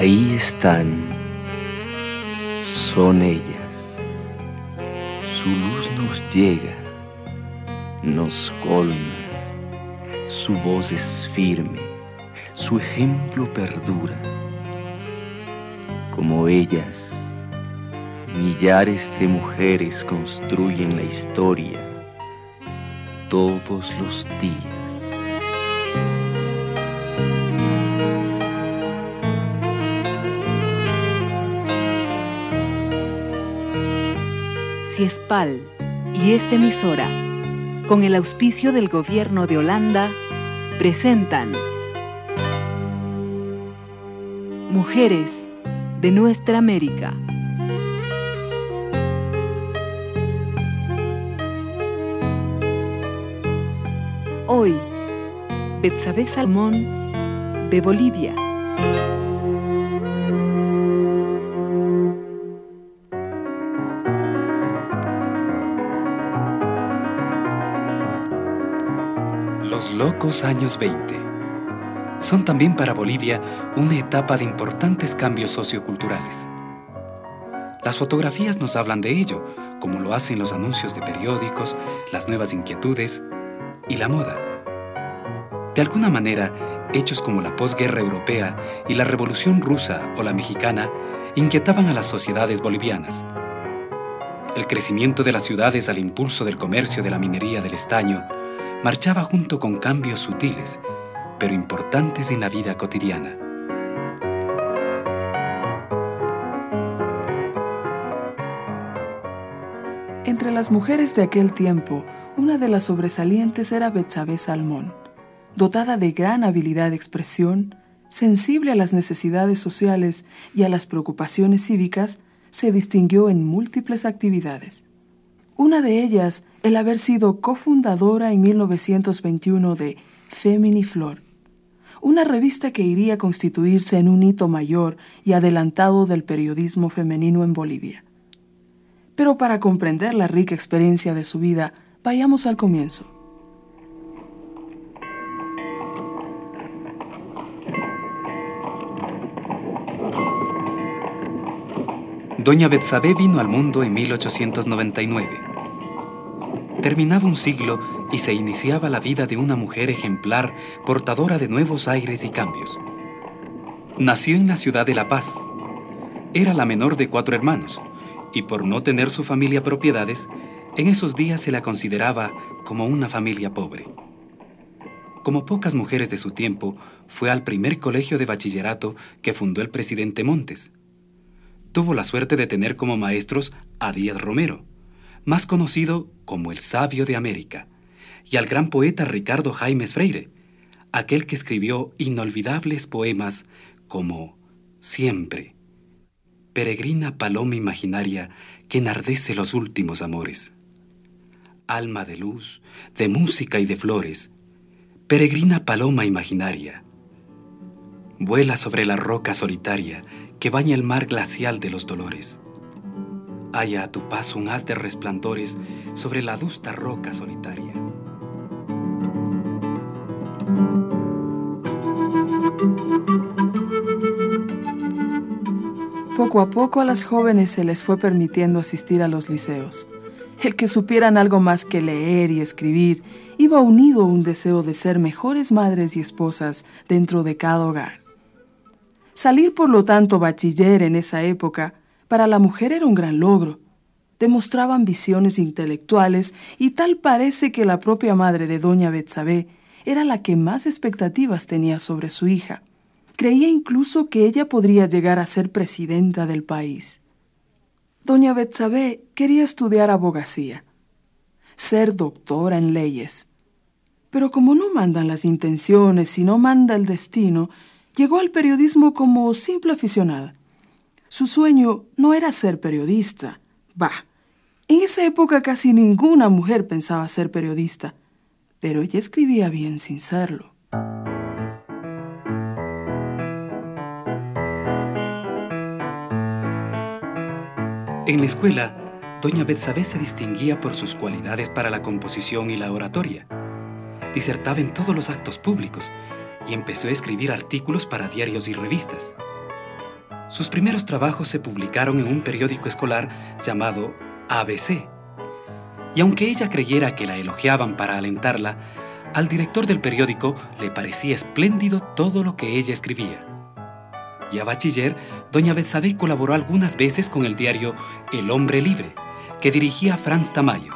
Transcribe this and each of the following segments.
Ahí están, son ellas. Su luz nos llega, nos colma. Su voz es firme, su ejemplo perdura. Como ellas, millares de mujeres construyen la historia todos los días. Ciespal y esta emisora, con el auspicio del Gobierno de Holanda, presentan Mujeres de Nuestra América. Hoy, Betsabé Salmón, de Bolivia. Los locos años 20 son también para Bolivia una etapa de importantes cambios socioculturales. Las fotografías nos hablan de ello, como lo hacen los anuncios de periódicos, las nuevas inquietudes y la moda. De alguna manera, hechos como la posguerra europea y la revolución rusa o la mexicana inquietaban a las sociedades bolivianas. El crecimiento de las ciudades al impulso del comercio de la minería del estaño marchaba junto con cambios sutiles, pero importantes en la vida cotidiana. Entre las mujeres de aquel tiempo, una de las sobresalientes era Betsabé Salmón. Dotada de gran habilidad de expresión, sensible a las necesidades sociales y a las preocupaciones cívicas, se distinguió en múltiples actividades. Una de ellas, el haber sido cofundadora en 1921 de Feminiflor, una revista que iría a constituirse en un hito mayor y adelantado del periodismo femenino en Bolivia. Pero para comprender la rica experiencia de su vida, vayamos al comienzo. Doña Betsabé vino al mundo en 1899. Terminaba un siglo y se iniciaba la vida de una mujer ejemplar, portadora de nuevos aires y cambios. Nació en la ciudad de La Paz. Era la menor de 4 hermanos, y por no tener su familia propiedades, en esos días se la consideraba como una familia pobre. Como pocas mujeres de su tiempo, fue al primer colegio de bachillerato que fundó el presidente Montes. Tuvo la suerte de tener como maestros a Díaz Romero, más conocido como el Sabio de América, y al gran poeta Ricardo Jaimes Freire, aquel que escribió inolvidables poemas como Siempre, peregrina paloma imaginaria que enardece los últimos amores. Alma de luz, de música y de flores, peregrina paloma imaginaria, vuela sobre la roca solitaria que baña el mar glacial de los dolores. Halla a tu paso un haz de resplandores sobre la adusta roca solitaria. Poco a poco a las jóvenes se les fue permitiendo asistir a los liceos. El que supieran algo más que leer y escribir iba unido a un deseo de ser mejores madres y esposas dentro de cada hogar. Salir, por lo tanto, bachiller en esa época, para la mujer era un gran logro. Demostraba ambiciones intelectuales y tal parece que la propia madre de doña Betsabé era la que más expectativas tenía sobre su hija. Creía incluso que ella podría llegar a ser presidenta del país. Doña Betsabé quería estudiar abogacía, ser doctora en leyes. Pero como no mandan las intenciones, sino manda el destino, llegó al periodismo como simple aficionada. Su sueño no era ser periodista. En esa época casi ninguna mujer pensaba ser periodista, pero ella escribía bien sin serlo. En la escuela, doña Betsabé se distinguía por sus cualidades para la composición y la oratoria. Disertaba en todos los actos públicos y empezó a escribir artículos para diarios y revistas. Sus primeros trabajos se publicaron en un periódico escolar llamado ABC. Y aunque ella creyera que la elogiaban para alentarla, al director del periódico le parecía espléndido todo lo que ella escribía. Ya bachiller, doña Betsabé colaboró algunas veces con el diario El Hombre Libre, que dirigía Franz Tamayo.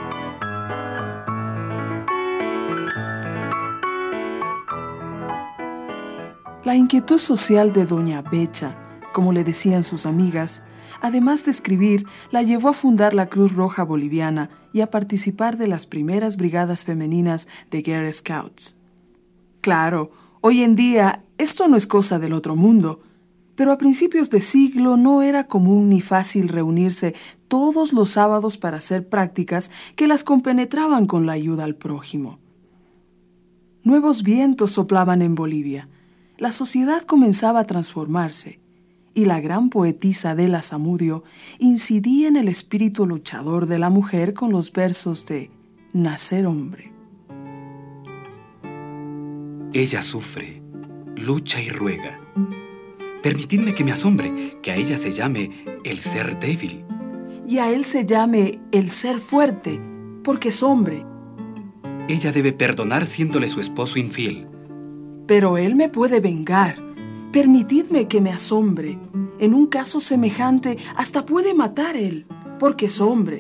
La inquietud social de doña Becha, como le decían sus amigas, además de escribir, la llevó a fundar la Cruz Roja Boliviana y a participar de las primeras brigadas femeninas de Girl Scouts. Claro, hoy en día esto no es cosa del otro mundo, pero a principios de siglo no era común ni fácil reunirse todos los sábados para hacer prácticas que las compenetraban con la ayuda al prójimo. Nuevos vientos soplaban en Bolivia. La sociedad comenzaba a transformarse y la gran poetisa Adela Zamudio incidía en el espíritu luchador de la mujer con los versos de Nacer hombre. Ella sufre, lucha y ruega. Permitidme que me asombre, que a ella se llame el ser débil. Y a él se llame el ser fuerte, porque es hombre. Ella debe perdonar siéndole su esposo infiel. Pero él me puede vengar. Permitidme que me asombre. En un caso semejante, hasta puede matar él, porque es hombre.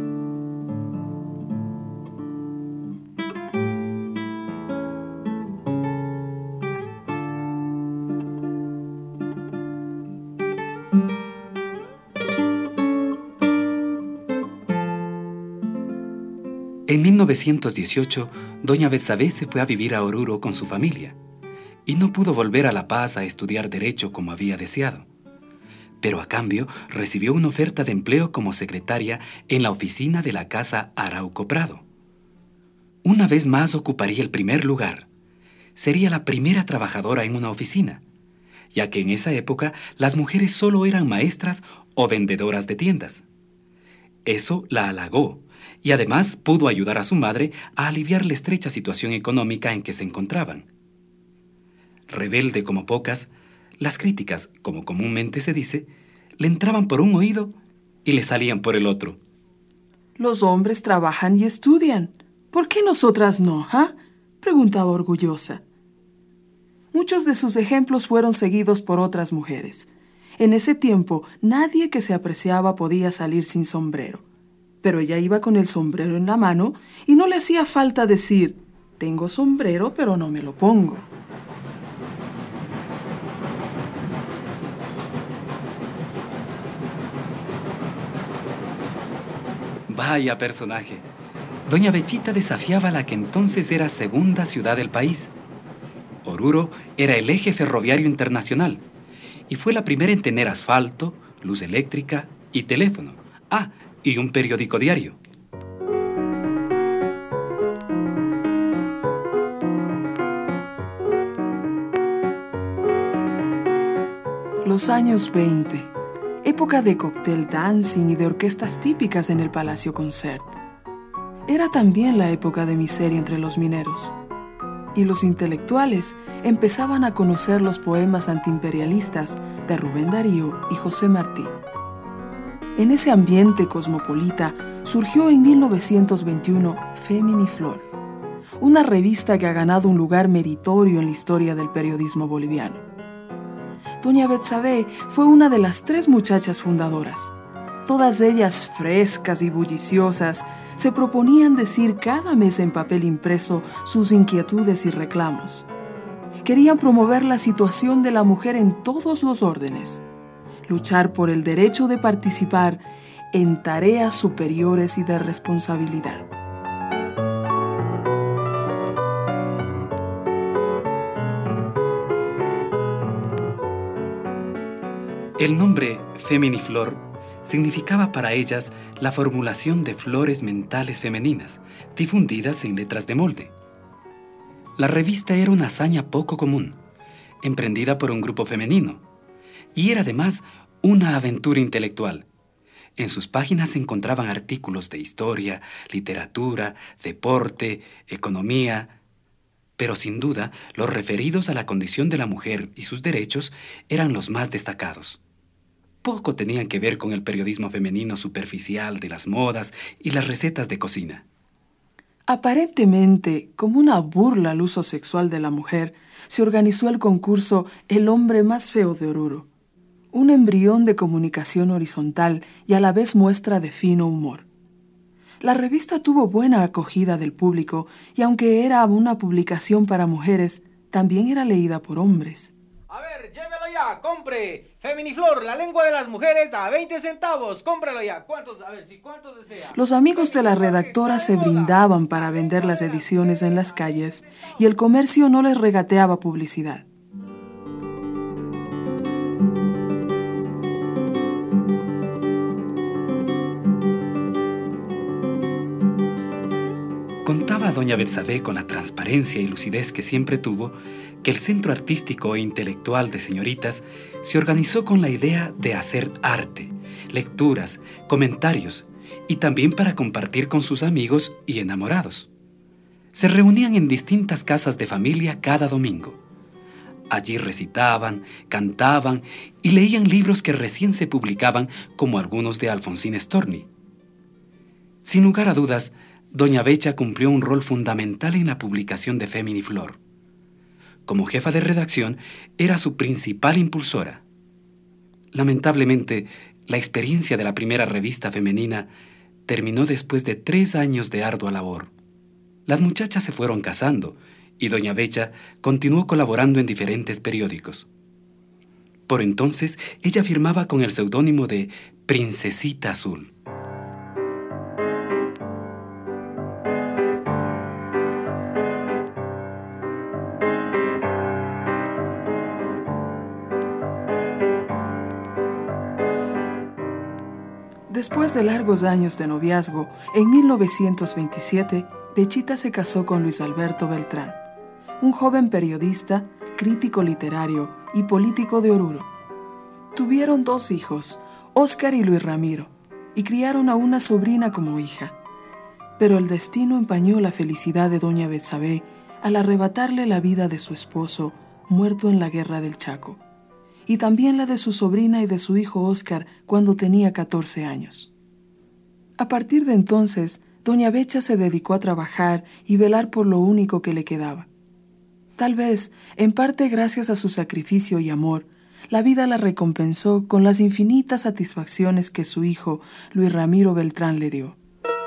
En 1918, doña Betsabé se fue a vivir a Oruro con su familia y no pudo volver a La Paz a estudiar Derecho como había deseado. Pero a cambio recibió una oferta de empleo como secretaria en la oficina de la Casa Arauco Prado. Una vez más ocuparía el primer lugar. Sería la primera trabajadora en una oficina, ya que en esa época las mujeres solo eran maestras o vendedoras de tiendas. Eso la halagó y además pudo ayudar a su madre a aliviar la estrecha situación económica en que se encontraban. Rebelde como pocas, las críticas, como comúnmente se dice, le entraban por un oído y le salían por el otro. Los hombres trabajan y estudian. ¿Por qué nosotras no, preguntaba orgullosa. Muchos de sus ejemplos fueron seguidos por otras mujeres. En ese tiempo, nadie que se apreciaba podía salir sin sombrero. Pero ella iba con el sombrero en la mano y no le hacía falta decir, tengo sombrero, pero no me lo pongo. Vaya personaje. Doña Bechita desafiaba la que entonces era segunda ciudad del país. Oruro era el eje ferroviario internacional y fue la primera en tener asfalto, luz eléctrica y teléfono. Y un periódico diario. Los años 20, época de cocktail dancing y de orquestas típicas en el Palacio Concert. Era también la época de miseria entre los mineros. Y los intelectuales empezaban a conocer los poemas antiimperialistas de Rubén Darío y José Martí. En ese ambiente cosmopolita surgió en 1921 Feminiflor, una revista que ha ganado un lugar meritorio en la historia del periodismo boliviano. Doña Betsabé fue una de las 3 muchachas fundadoras. Todas ellas frescas y bulliciosas, se proponían decir cada mes en papel impreso sus inquietudes y reclamos. Querían promover la situación de la mujer en todos los órdenes, luchar por el derecho de participar en tareas superiores y de responsabilidad. El nombre Feminiflor significaba para ellas la formulación de flores mentales femeninas, difundidas en letras de molde. La revista era una hazaña poco común, emprendida por un grupo femenino, y era además una aventura intelectual. En sus páginas se encontraban artículos de historia, literatura, deporte, economía, pero sin duda los referidos a la condición de la mujer y sus derechos eran los más destacados. poco tenían que ver con el periodismo femenino superficial de las modas y las recetas de cocina. Aparentemente, como una burla al uso sexual de la mujer, se organizó el concurso El hombre más feo de Oruro, un embrión de comunicación horizontal y a la vez muestra de fino humor. La revista tuvo buena acogida del público y aunque era una publicación para mujeres, también era leída por hombres. A ver, llévelo ya, compre. Feminiflor, la lengua de las mujeres a 20 centavos. Cómpralo ya. ¿Cuántos? A ver, ¿cuántos desea? Los amigos de la redactora se brindaban para vender las ediciones en las calles y el comercio no les regateaba publicidad. Contaba doña Betsabé con la transparencia y lucidez que siempre tuvo que el Centro Artístico e Intelectual de Señoritas se organizó con la idea de hacer arte, lecturas, comentarios y también para compartir con sus amigos y enamorados. Se reunían en distintas casas de familia cada domingo. Allí recitaban, cantaban y leían libros que recién se publicaban, como algunos de Alfonsín Storni. Sin lugar a dudas, doña Becha cumplió un rol fundamental en la publicación de Feminiflor. Como jefa de redacción, era su principal impulsora. Lamentablemente, la experiencia de la primera revista femenina terminó después de 3 años de ardua labor. Las muchachas se fueron casando y doña Becha continuó colaborando en diferentes periódicos. Por entonces, ella firmaba con el seudónimo de Princesita Azul. Después de largos años de noviazgo, en 1927, Bechita se casó con Luis Alberto Beltrán, un joven periodista, crítico literario y político de Oruro. Tuvieron 2 hijos, Óscar y Luis Ramiro, y criaron a una sobrina como hija. Pero el destino empañó la felicidad de doña Betsabé al arrebatarle la vida de su esposo, muerto en la Guerra del Chaco, y también la de su sobrina y de su hijo Óscar cuando tenía 14 años. A partir de entonces, doña Becha se dedicó a trabajar y velar por lo único que le quedaba. Tal vez, en parte gracias a su sacrificio y amor, la vida la recompensó con las infinitas satisfacciones que su hijo, Luis Ramiro Beltrán, le dio.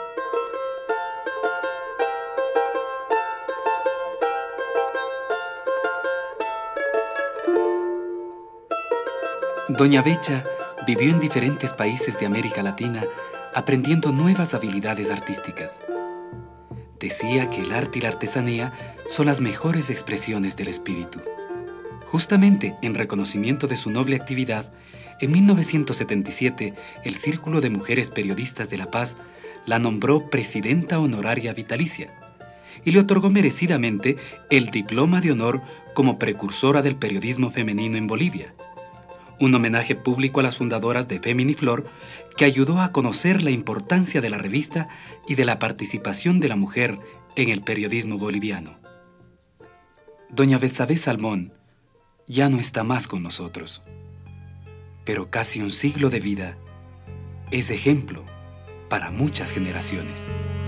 Doña Becha vivió en diferentes países de América Latina aprendiendo nuevas habilidades artísticas. Decía que el arte y la artesanía son las mejores expresiones del espíritu. Justamente en reconocimiento de su noble actividad, en 1977 el Círculo de Mujeres Periodistas de La Paz la nombró presidenta honoraria vitalicia y le otorgó merecidamente el diploma de honor como precursora del periodismo femenino en Bolivia. Un homenaje público a las fundadoras de Feminiflor que ayudó a conocer la importancia de la revista y de la participación de la mujer en el periodismo boliviano. Doña Betsabé Salmón ya no está más con nosotros, pero casi un siglo de vida es ejemplo para muchas generaciones.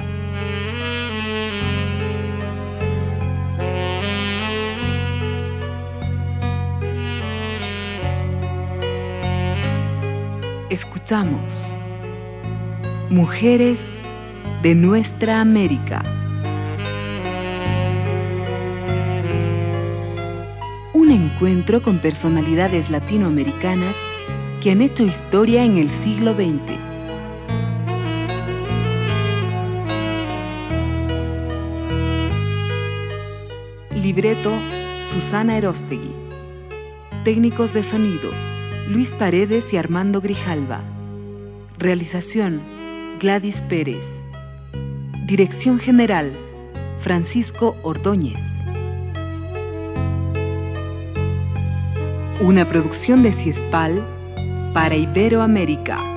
Escuchamos Mujeres de Nuestra América. Un encuentro con personalidades latinoamericanas que han hecho historia en el siglo XX. Libreto, Susana Erostegui. Técnicos de sonido, Luis Paredes y Armando Grijalva. Realización, Gladys Pérez. Dirección General, Francisco Ordóñez. Una producción de Ciespal para Iberoamérica.